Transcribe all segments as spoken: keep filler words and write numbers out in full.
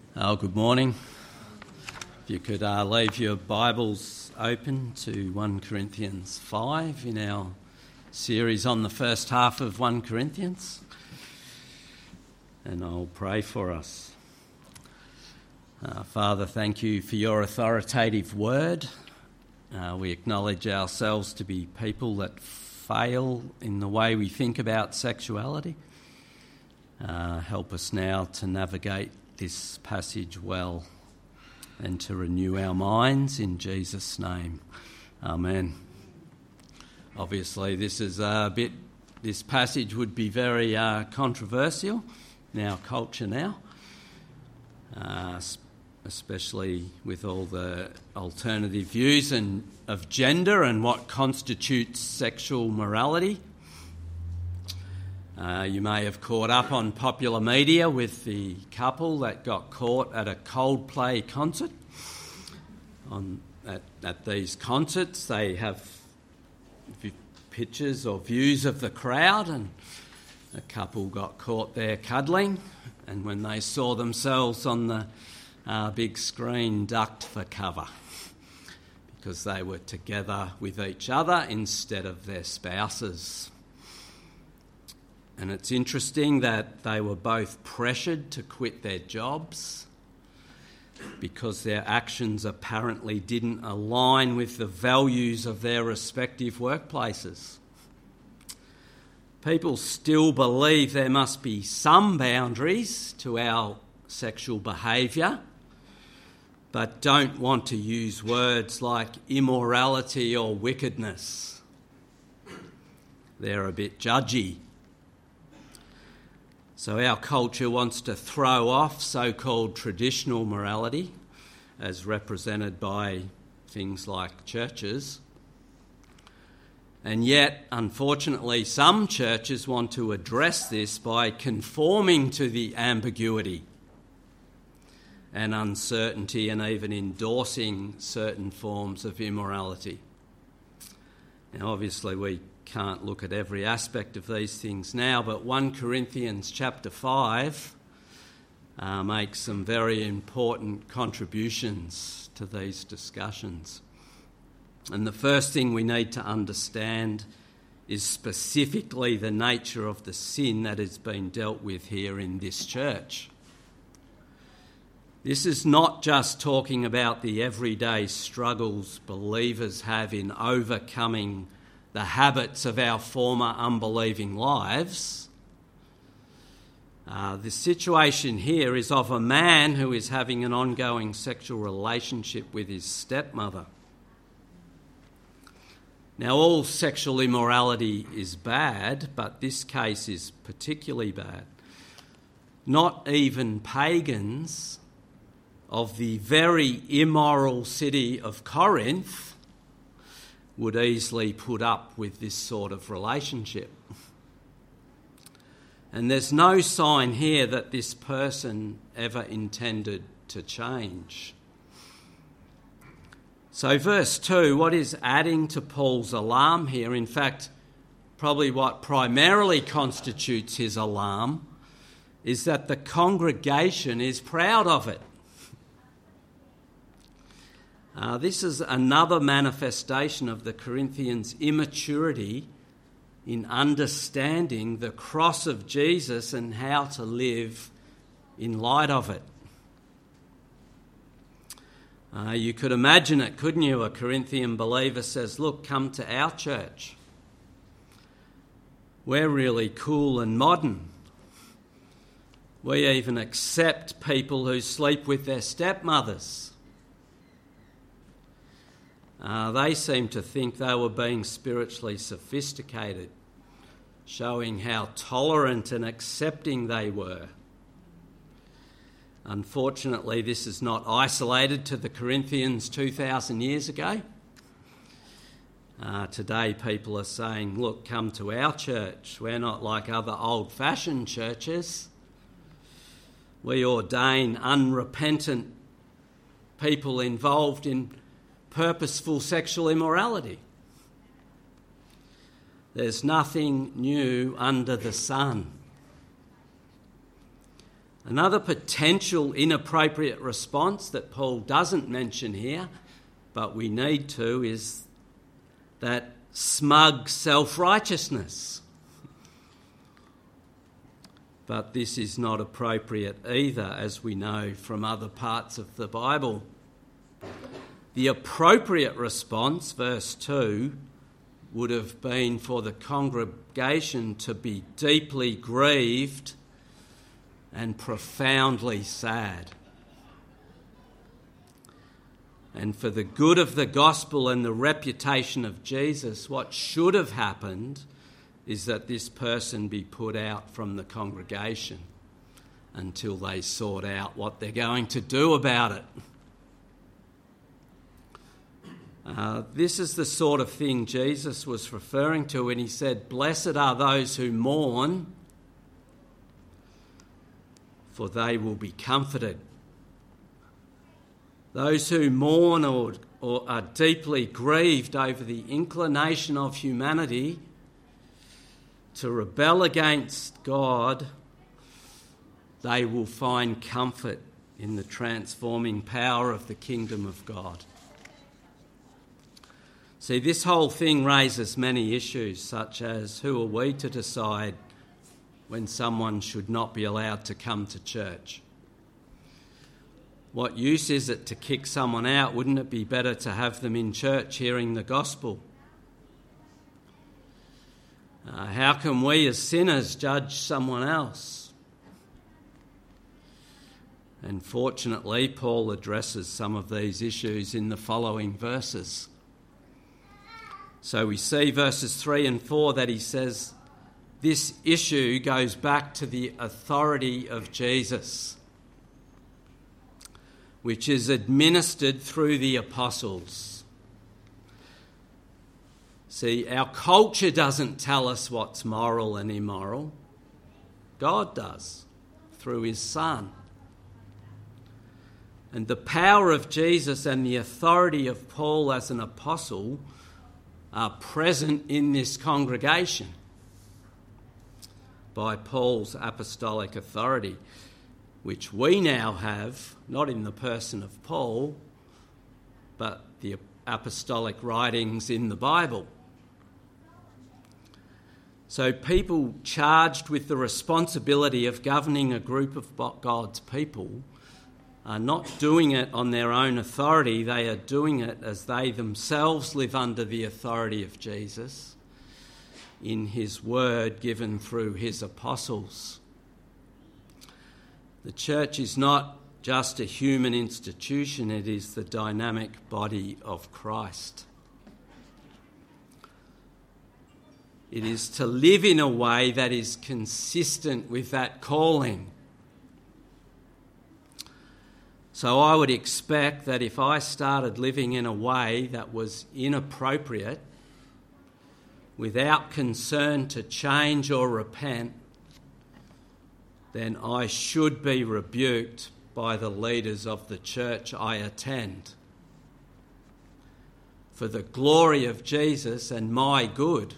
Oh, good morning. If you could uh, leave your Bibles open to First Corinthians five in our series on the first half of First Corinthians. And I'll pray for us. Uh, Father, thank you for your authoritative word. Uh, we acknowledge ourselves to be people that fail in the way we think about sexuality. Uh, help us now to navigate this passage well and to renew our minds in Jesus' name. Amen. Obviously, this is a bit, this passage would be very uh, controversial in our culture now, uh, especially with all the alternative views and of gender and what constitutes sexual morality. Uh, you may have caught up on popular media with the couple that got caught at a Coldplay concert. On at, at these concerts, they have v- pictures or views of the crowd, and a couple got caught there cuddling, and when they saw themselves on the uh, big screen, ducked for cover because they were together with each other instead of their spouses. And it's interesting that they were both pressured to quit their jobs because their actions apparently didn't align with the values of their respective workplaces. People still believe there must be some boundaries to our sexual behaviour, but don't want to use words like immorality or wickedness. They're a bit judgy. So our culture wants to throw off so-called traditional morality as represented by things like churches. And yet, unfortunately, some churches want to address this by conforming to the ambiguity and uncertainty and even endorsing certain forms of immorality. Now, obviously, we can't look at every aspect of these things now, but First Corinthians chapter five uh, makes some very important contributions to these discussions. And the first thing we need to understand is specifically the nature of the sin that has been dealt with here in this church. This is not just talking about the everyday struggles believers have in overcoming the habits of our former unbelieving lives. Uh, the situation here is of a man who is having an ongoing sexual relationship with his stepmother. Now, all sexual immorality is bad, but this case is particularly bad. Not even pagans of the very immoral city of Corinth would easily put up with this sort of relationship. And there's no sign here that this person ever intended to change. So verse two, what is adding to Paul's alarm here, in fact, probably what primarily constitutes his alarm, is that the congregation is proud of it. Uh, this is another manifestation of the Corinthians' immaturity in understanding the cross of Jesus and how to live in light of it. Uh, you could imagine it, couldn't you? A Corinthian believer says, look, come to our church. We're really cool and modern. We even accept people who sleep with their stepmothers. Uh, they seemed to think they were being spiritually sophisticated, showing how tolerant and accepting they were. Unfortunately, this is not isolated to the Corinthians two thousand years ago. Uh, today, people are saying, look, come to our church. We're not like other old-fashioned churches. We ordain unrepentant people involved in purposeful sexual immorality. There's nothing new under the sun. Another potential inappropriate response that Paul doesn't mention here, but we need to, is that smug self-righteousness. But this is not appropriate either, as we know from other parts of the Bible. The appropriate response, verse two, would have been for the congregation to be deeply grieved and profoundly sad. And for the good of the gospel and the reputation of Jesus, what should have happened is that this person be put out from the congregation until they sort out what they're going to do about it. Uh, this is the sort of thing Jesus was referring to when he said, "Blessed are those who mourn, for they will be comforted." Those who mourn or, or are deeply grieved over the inclination of humanity to rebel against God, they will find comfort in the transforming power of the kingdom of God. See, this whole thing raises many issues, such as who are we to decide when someone should not be allowed to come to church? What use is it to kick someone out? Wouldn't it be better to have them in church hearing the gospel? Uh, how can we as sinners judge someone else? And fortunately, Paul addresses some of these issues in the following verses. So we see verses three and four that he says this issue goes back to the authority of Jesus, which is administered through the apostles. See, our culture doesn't tell us what's moral and immoral. God does, through his Son. And the power of Jesus and the authority of Paul as an apostle are present in this congregation by Paul's apostolic authority, which we now have, not in the person of Paul, but the apostolic writings in the Bible. So people charged with the responsibility of governing a group of God's people are not doing it on their own authority. They are doing it as they themselves live under the authority of Jesus in his word given through his apostles. The church is not just a human institution, it is the dynamic body of Christ. It is to live in a way that is consistent with that calling. So I would expect that if I started living in a way that was inappropriate, without concern to change or repent, then I should be rebuked by the leaders of the church I attend, for the glory of Jesus and my good.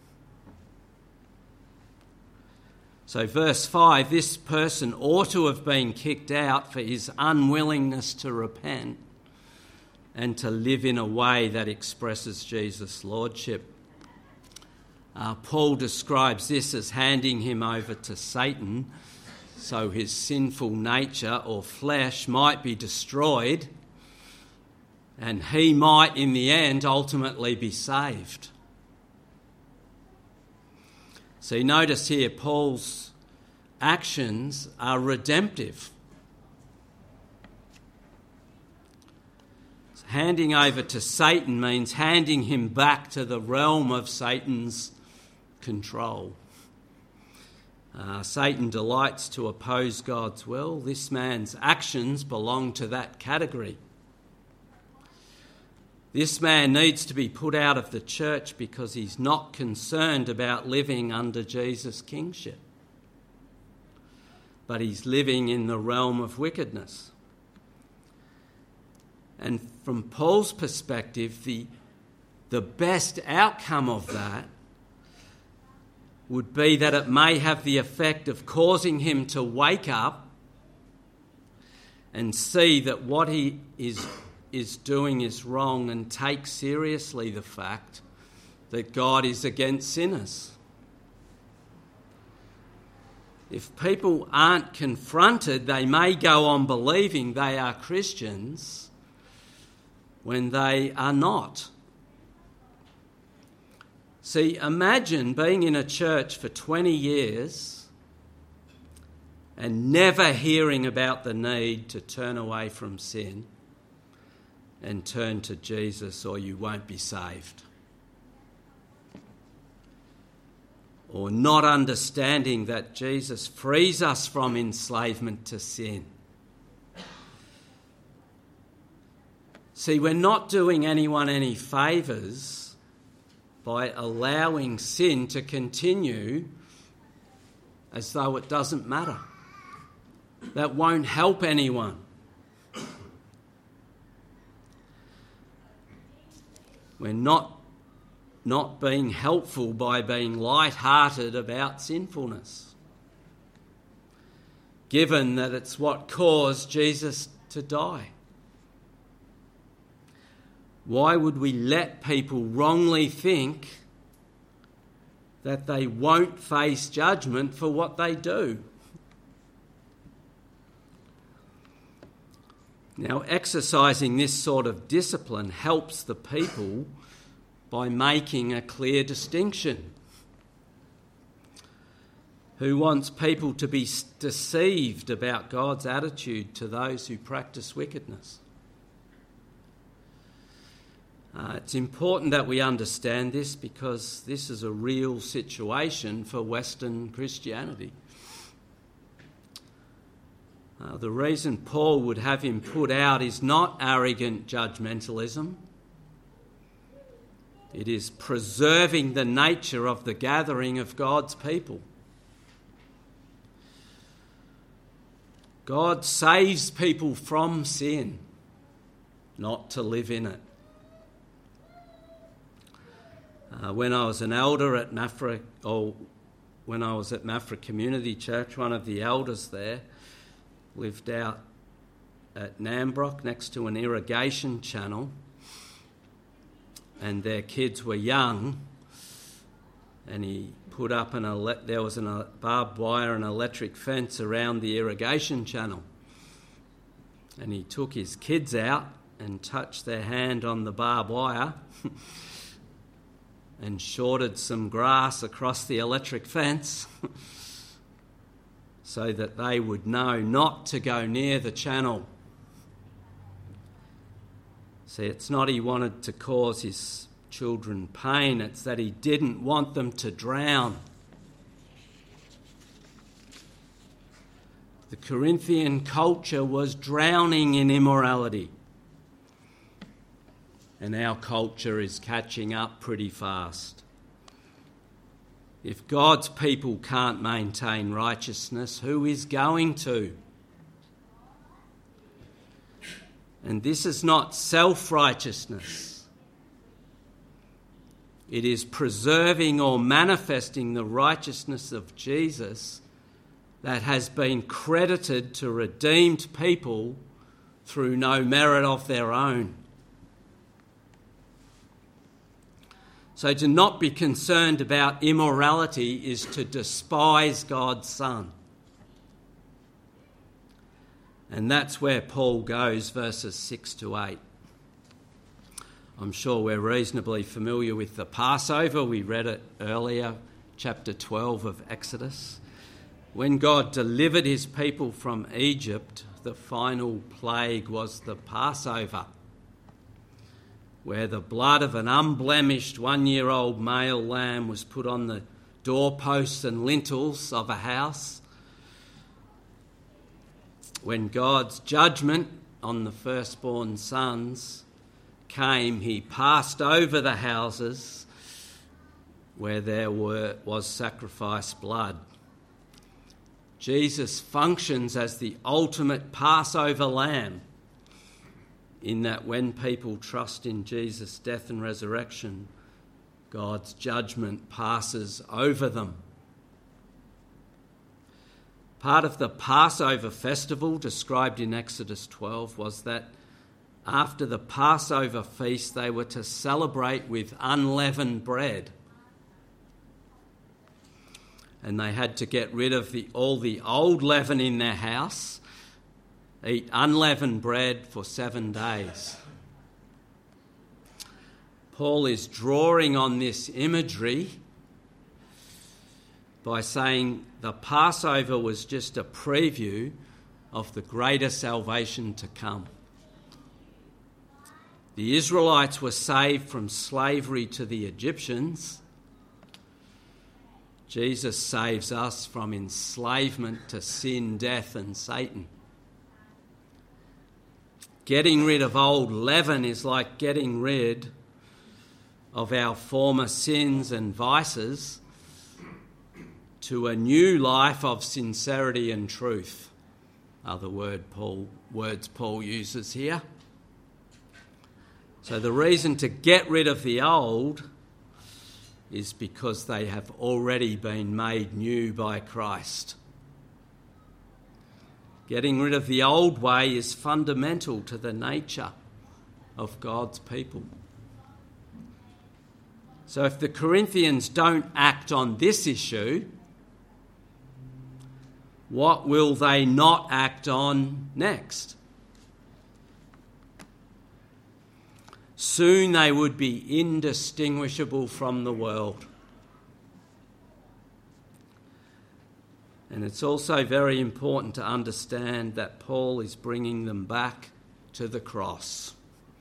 So verse five, this person ought to have been kicked out for his unwillingness to repent and to live in a way that expresses Jesus' lordship. Uh, Paul describes this as handing him over to Satan so his sinful nature or flesh might be destroyed and he might in the end ultimately be saved. So you notice here Paul's actions are redemptive. Handing over to Satan means handing him back to the realm of Satan's control. Uh, Satan delights to oppose God's will. This man's actions belong to that category. This man needs to be put out of the church because he's not concerned about living under Jesus' kingship, but he's living in the realm of wickedness. And from Paul's perspective, the, the best outcome of that would be that it may have the effect of causing him to wake up and see that what he is, is doing is wrong and take seriously the fact that God is against sinners. If people aren't confronted, they may go on believing they are Christians when they are not. See, imagine being in a church for twenty years and never hearing about the need to turn away from sin and turn to Jesus, or you won't be saved. Or not understanding that Jesus frees us from enslavement to sin. See, we're not doing anyone any favours by allowing sin to continue as though it doesn't matter. That won't help anyone. We're not, not being helpful by being light-hearted about sinfulness, given that it's what caused Jesus to die. Why would we let people wrongly think that they won't face judgment for what they do? Now, exercising this sort of discipline helps the people by making a clear distinction. Who wants people to be deceived about God's attitude to those who practice wickedness? Uh, it's important that we understand this because this is a real situation for Western Christianity. Uh, the reason Paul would have him put out is not arrogant judgmentalism. It is preserving the nature of the gathering of God's people. God saves people from sin, not to live in it. Uh, when I was an elder at Maffra, or when I was at Maffra Community Church, one of the elders there lived out at Nambrook next to an irrigation channel, and their kids were young, and he put up an ele- there was a barbed wire and electric fence around the irrigation channel, and he took his kids out and touched their hand on the barbed wire and shorted some grass across the electric fence so that they would know not to go near the channel. See, it's not he wanted to cause his children pain, it's that he didn't want them to drown. The Corinthian culture was drowning in immorality, and our culture is catching up pretty fast. If God's people can't maintain righteousness, who is going to? And this is not self-righteousness. It is preserving or manifesting the righteousness of Jesus that has been credited to redeemed people through no merit of their own. So to not be concerned about immorality is to despise God's Son. And that's where Paul goes, verses six to eight. I'm sure we're reasonably familiar with the Passover. We read it earlier, chapter twelve of Exodus. When God delivered his people from Egypt, the final plague was the Passover, where the blood of an unblemished one-year-old male lamb was put on the doorposts and lintels of a house. When God's judgment on the firstborn sons came, he passed over the houses where there were, was sacrificed blood. Jesus functions as the ultimate Passover lamb, in that when people trust in Jesus' death and resurrection, God's judgment passes over them. Part of the Passover festival described in Exodus twelve was that after the Passover feast they were to celebrate with unleavened bread. And they had to get rid of the, all the old leaven in their house, eat unleavened bread for seven days. Paul is drawing on this imagery by saying the Passover was just a preview of the greater salvation to come. The Israelites were saved from slavery to the Egyptians. Jesus saves us from enslavement to sin, death, and Satan. Getting rid of old leaven is like getting rid of our former sins and vices to a new life of sincerity and truth, are the word Paul, words Paul uses here. So the reason to get rid of the old is because they have already been made new by Christ. Getting rid of the old way is fundamental to the nature of God's people. So if the Corinthians don't act on this issue, what will they not act on next? Soon they would be indistinguishable from the world. And it's also very important to understand that Paul is bringing them back to the cross.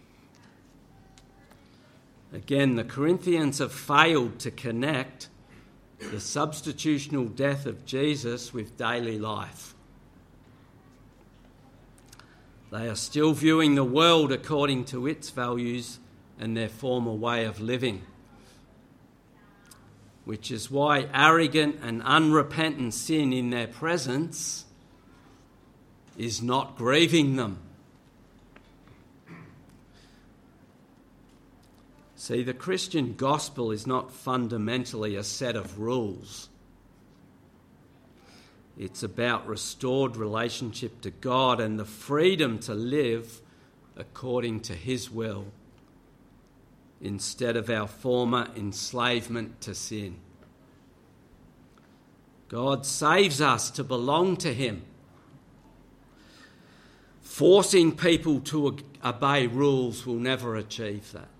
Again, the Corinthians have failed to connect the substitutional death of Jesus with daily life. They are still viewing the world according to its values and their former way of living, which is why arrogant and unrepentant sin in their presence is not grieving them. See, the Christian gospel is not fundamentally a set of rules. It's about restored relationship to God and the freedom to live according to his will instead of our former enslavement to sin. God saves us to belong to him. Forcing people to obey rules will never achieve that.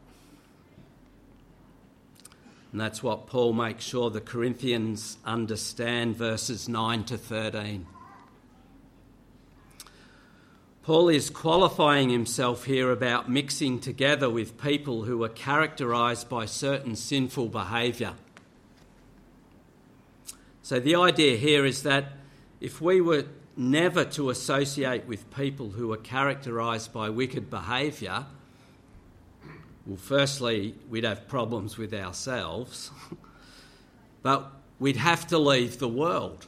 And that's what Paul makes sure the Corinthians understand, verses nine to thirteen. Paul is qualifying himself here about mixing together with people who are characterised by certain sinful behaviour. So the idea here is that if we were never to associate with people who are characterised by wicked behaviour, well, firstly, we'd have problems with ourselves, but we'd have to leave the world.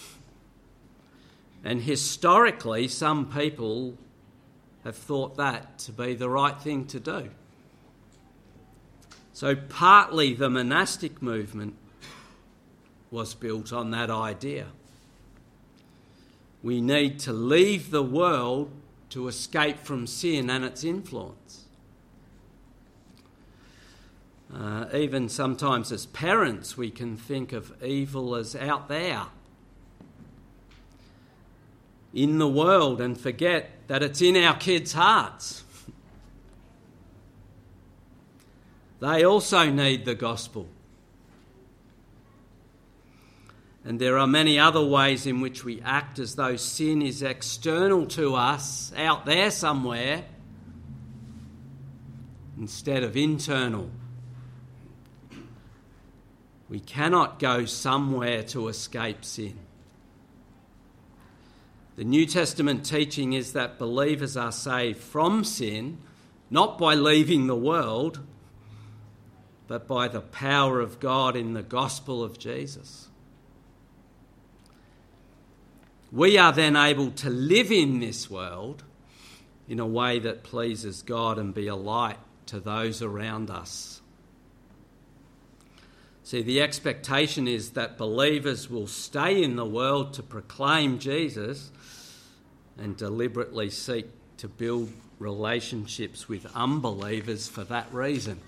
And historically, some people have thought that to be the right thing to do. So partly the monastic movement was built on that idea. We need to leave the world to escape from sin and its influence. Uh, even sometimes as parents, we can think of evil as out there in the world and forget that it's in our kids' hearts. They also need the gospel. And there are many other ways in which we act as though sin is external to us, out there somewhere, instead of internal. We cannot go somewhere to escape sin. The New Testament teaching is that believers are saved from sin, not by leaving the world, but by the power of God in the gospel of Jesus. We are then able to live in this world in a way that pleases God and be a light to those around us. See, the expectation is that believers will stay in the world to proclaim Jesus and deliberately seek to build relationships with unbelievers for that reason.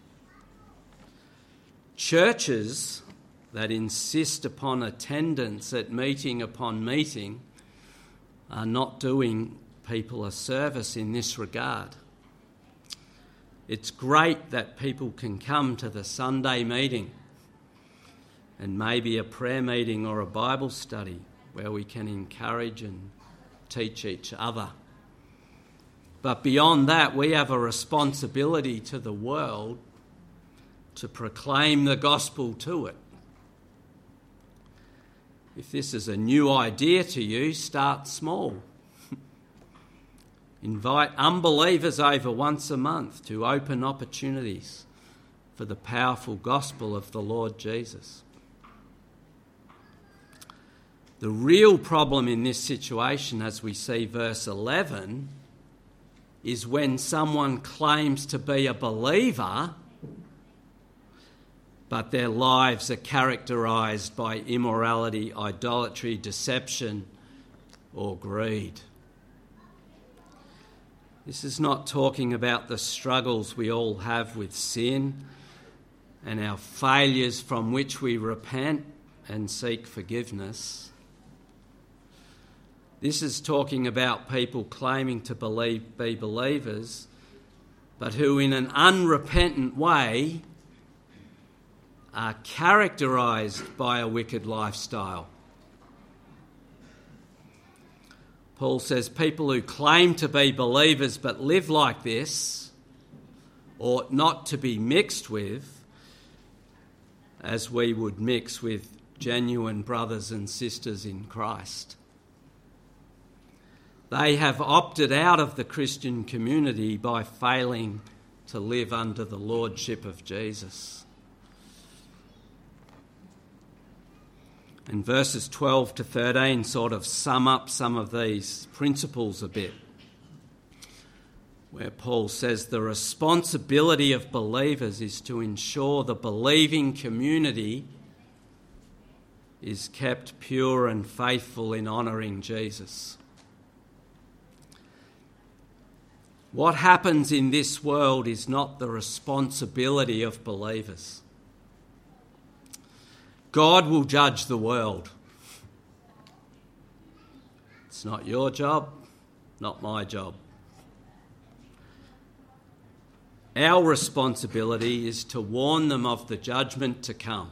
Churches that insist upon attendance at meeting upon meeting are not doing people a service in this regard. It's great that people can come to the Sunday meeting and maybe a prayer meeting or a Bible study where we can encourage and teach each other. But beyond that, we have a responsibility to the world to proclaim the gospel to it. If this is a new idea to you, start small. Invite unbelievers over once a month to open opportunities for the powerful gospel of the Lord Jesus. The real problem in this situation, as we see verse eleven, is when someone claims to be a believer, but their lives are characterised by immorality, idolatry, deception, or greed. This is not talking about the struggles we all have with sin and our failures from which we repent and seek forgiveness. This is talking about people claiming to believe, be believers, but who in an unrepentant way are characterised by a wicked lifestyle. Paul says people who claim to be believers but live like this ought not to be mixed with as we would mix with genuine brothers and sisters in Christ. They have opted out of the Christian community by failing to live under the lordship of Jesus. And verses twelve to thirteen sort of sum up some of these principles a bit, where Paul says the responsibility of believers is to ensure the believing community is kept pure and faithful in honouring Jesus. What happens in this world is not the responsibility of believers. God will judge the world. It's not your job, not my job. Our responsibility is to warn them of the judgment to come.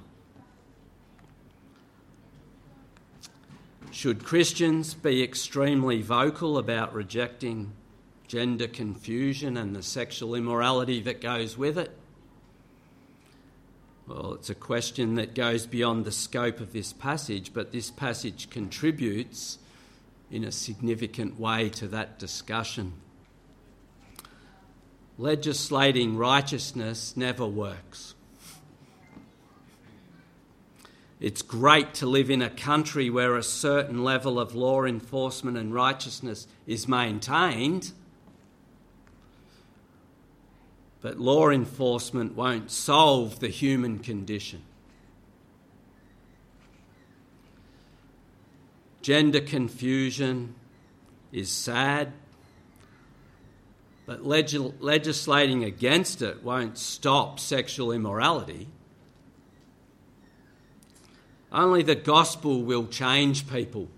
Should Christians be extremely vocal about rejecting gender confusion and the sexual immorality that goes with it? Well, it's a question that goes beyond the scope of this passage, but this passage contributes in a significant way to that discussion. Legislating righteousness never works. It's great to live in a country where a certain level of law enforcement and righteousness is maintained, but law enforcement won't solve the human condition. Gender confusion is sad, but legis- legislating against it won't stop sexual immorality. Only the gospel will change people.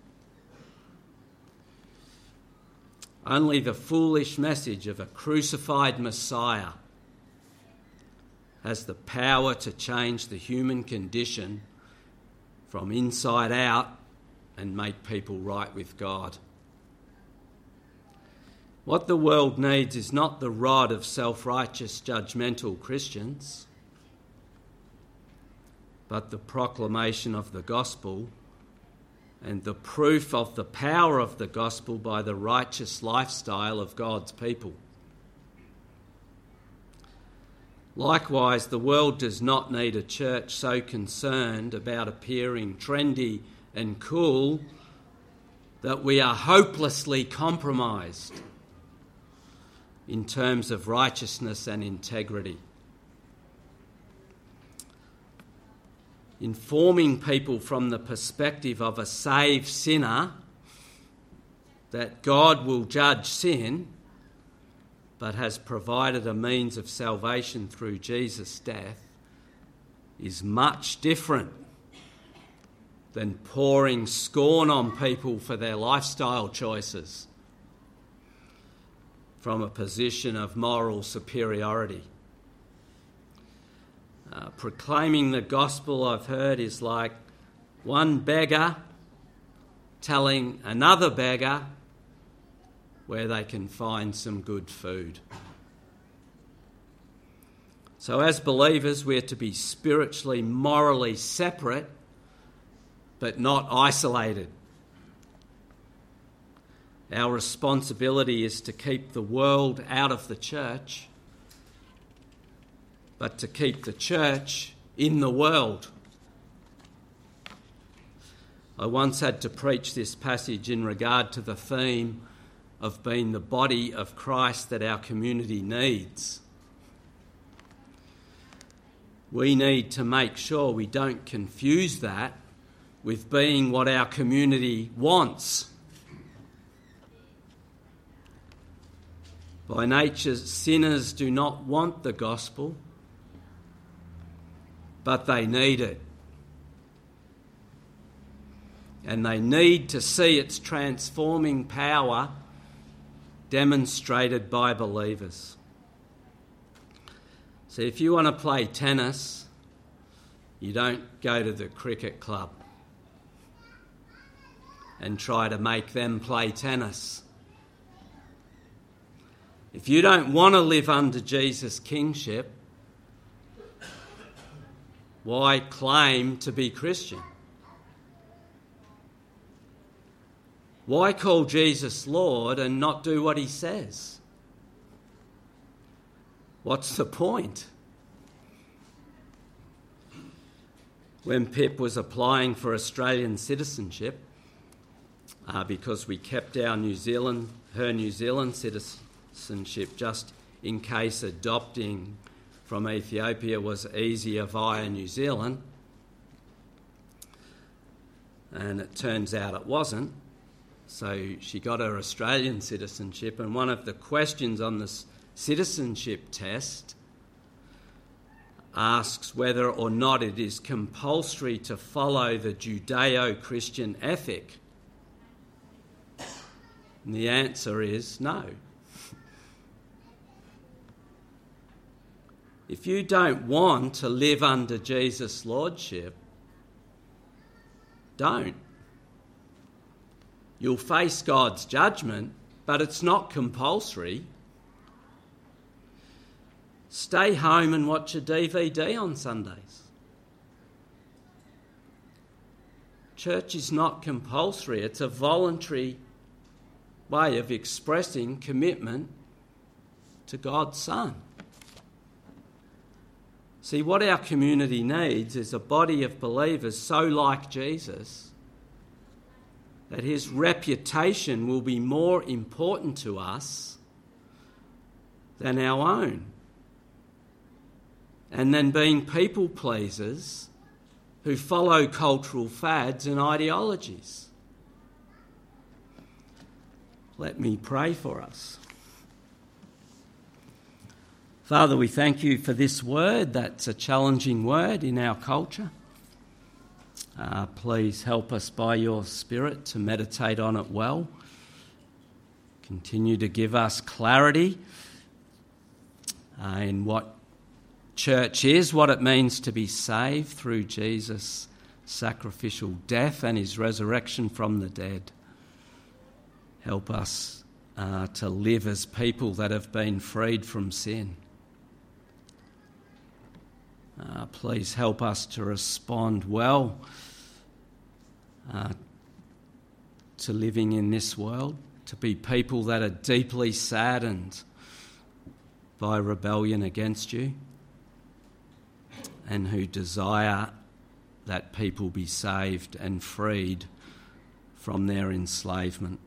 Only the foolish message of a crucified Messiah has the power to change the human condition from inside out and make people right with God. What the world needs is not the rod of self-righteous, judgmental Christians, but the proclamation of the gospel and the proof of the power of the gospel by the righteous lifestyle of God's people. Likewise, the world does not need a church so concerned about appearing trendy and cool that we are hopelessly compromised in terms of righteousness and integrity. informing people from the perspective of a saved sinner that God will judge sin, but has provided a means of salvation through Jesus' death, is much different than pouring scorn on people for their lifestyle choices from a position of moral superiority. Uh, proclaiming the gospel, I've heard, is like one beggar telling another beggar where they can find some good food. So as believers, we're to be spiritually, morally separate, but not isolated. Our responsibility is to keep the world out of the church, but to keep the church in the world. I once had to preach this passage in regard to the theme of being the body of Christ that our community needs. We need to make sure we don't confuse that with being what our community wants. By nature, sinners do not want the gospel, but they need it. And they need to see its transforming power demonstrated by believers. So if you want to play tennis, you don't go to the cricket club and try to make them play tennis. If you don't want to live under Jesus' kingship, why claim to be Christian? Why call Jesus Lord and not do what he says? What's the point? When Pip was applying for Australian citizenship, uh, because we kept our New Zealand, her New Zealand citizenship just in case adopting from Ethiopia was easier via New Zealand, and it turns out it wasn't. So she got her Australian citizenship, and one of the questions on the citizenship test asks whether or not it is compulsory to follow the Judeo-Christian ethic. And the answer is no. If you don't want to live under Jesus' lordship, don't. You'll face God's judgment, but it's not compulsory. Stay home and watch a D V D on Sundays. Church is not compulsory. It's a voluntary way of expressing commitment to God's Son. See, what our community needs is a body of believers so like Jesus that his reputation will be more important to us than our own. And then being people pleasers who follow cultural fads and ideologies. Let me pray for us. Father, we thank you for this word that's a challenging word in our culture. Uh, please help us by your Spirit to meditate on it well. Continue to give us clarity uh, in what church is, what it means to be saved through Jesus' sacrificial death and his resurrection from the dead. Help us uh, to live as people that have been freed from sin. Uh, please help us to respond well uh, to living in this world, to be people that are deeply saddened by rebellion against you and who desire that people be saved and freed from their enslavement.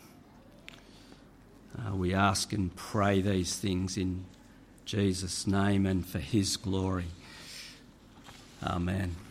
Uh, we ask and pray these things in Jesus' name and for his glory. Amen.